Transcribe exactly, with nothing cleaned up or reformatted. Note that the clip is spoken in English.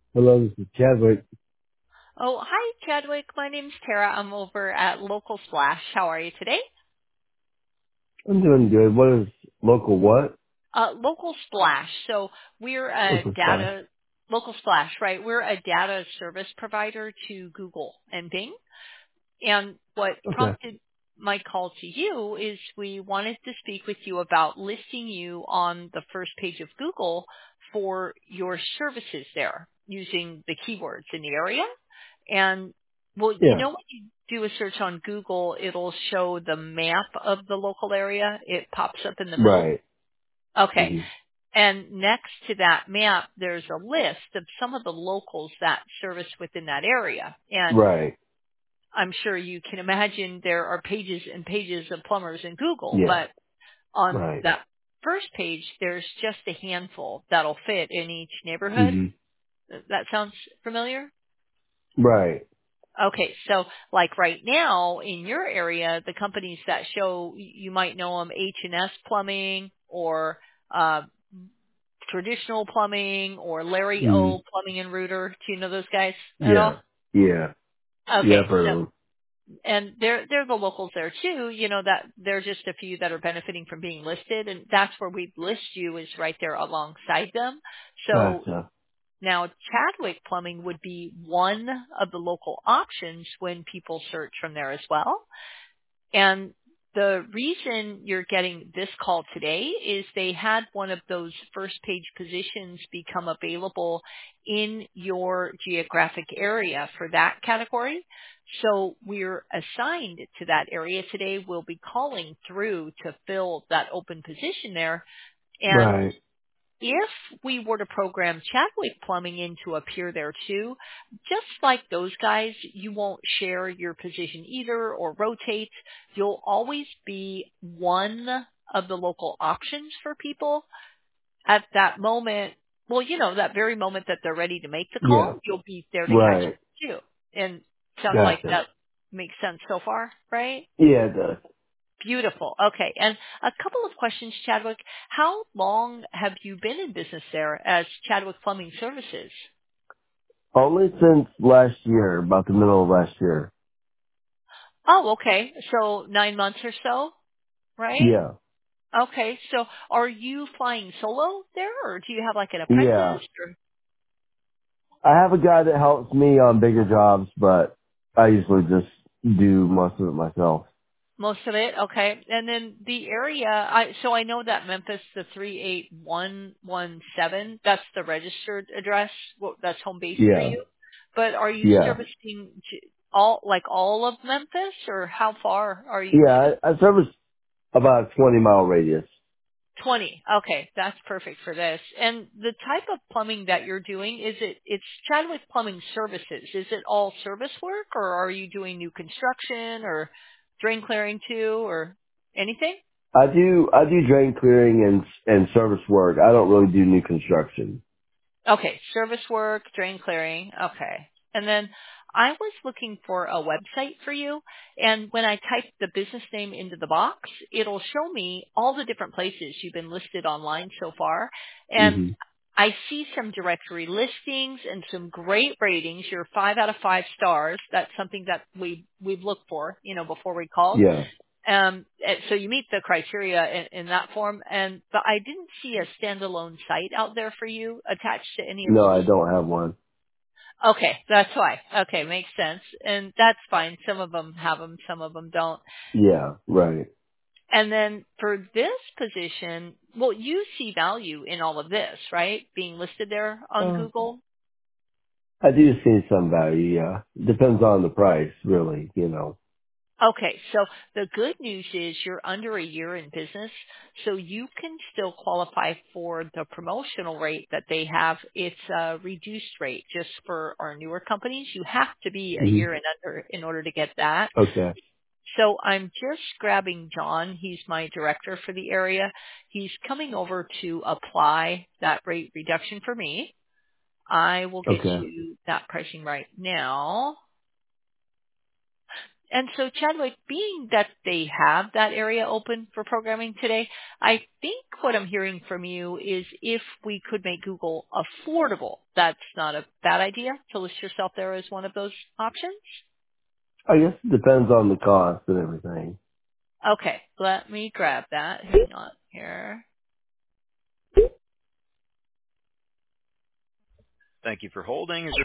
Hello, this is Chadwick. Oh, hi, Chadwick. My name's Tara. I'm over at Local Splash. How are you today? I'm doing good. What is local what? Uh, Local Splash. So we're a Local Splash. data, Local Splash, right? We're a data service provider to Google and Bing. And what Okay. prompted my call to you is we wanted to speak with you about listing you on the first page of Google for your services there using the keywords in the area. And well, you Yeah. know, when you do a search on Google, it'll show the map of the local area. It pops up in the middle. Right. Okay. hmm And next to that map, there's a list of some of the locals that service within that area. And Right. I'm sure you can imagine there are pages and pages of plumbers in Google, Yeah. but on Right. that first page, there's just a handful that'll fit in each neighborhood. hmm That sounds familiar? Right. Okay, so like right now in your area, the companies that show, you might know them, H and S Plumbing or uh, Traditional Plumbing or Larry hmm O Plumbing and Rooter. Do you know those guys at all? Yeah. Yeah. Yeah, Okay, I've heard so of them. and they're they're the locals there too. You know that there's just a few that are benefiting from being listed, and that's where we list you is right there alongside them. So Gotcha. now Chadwick Plumbing would be one of the local options when people search from there as well. And the reason you're getting this call today is they had one of those first page positions become available in your geographic area for that category. So we're assigned to that area today. We'll be calling through to fill that open position there. And Right. if we were to program Chadwick Plumbing in to appear there too, just like those guys, you won't share your position either or rotate. You'll always be one of the local options for people at that moment. Well, you know, that very moment that they're ready to make the Yeah. call, you'll be there to catch Right. it too. And sounds like Gotcha. that makes sense so far, right? Yeah, it does. Beautiful. Okay. And a couple of questions, Chadwick. How long have you been in business there as Chadwick Plumbing Services? Only since last year, about the middle of last year. Oh, okay. So nine months or so, right? Yeah. Okay. So are you flying solo there or do you have like an Yeah. apprentice or I have a guy that helps me on bigger jobs, but I usually just do most of it myself. most of it? Okay. And then the area, I, so I know that Memphis, the three eight one one seven, that's the registered address. Well, that's home base for Yeah. you. But are you Yeah. servicing j- all, like all of Memphis or how far are you moving? Yeah, I, I service about a twenty mile radius. twenty. Okay, that's perfect for this. And the type of plumbing that you're doing, is it, it's Chadwick Plumbing Services. Is it all service work or are you doing new construction or drain clearing too or anything? I do, I do drain clearing and, and service work. I don't really do new construction. Okay, service work, drain clearing. Okay. And then I was looking for a website for you, and when I type the business name into the box, it'll show me all the different places you've been listed online so far. And hmm I see some directory listings and some great ratings. You're five out of five stars. That's something that we we've looked for, you know, before we called. Yeah. Um, and so you meet the criteria in, in that form, and but I didn't see a standalone site out there for you attached to any of the No, I list. don't have one. Okay, that's why. Okay, makes sense, and that's fine. Some of them have them, some of them don't. Yeah, right. And then for this position, well, you see value in all of this, right? Being listed there on Uh, Google. I do see some value, yeah. Depends on the price, really, you know. Okay, so the good news is you're under a year in business, so you can still qualify for the promotional rate that they have. It's a reduced rate just for our newer companies. You have to be a hmm year and under in order to get that. Okay. So I'm just grabbing John. He's my director for the area. He's coming over to apply that rate reduction for me. I will get Okay. you that pricing right now. And so, Chadwick, being that they have that area open for programming today, I think what I'm hearing from you is if we could make Google affordable, that's not a bad idea to list yourself there as one of those options. I guess it depends on the cost and everything. Okay, let me grab that. Hang on here. Thank you for holding. Is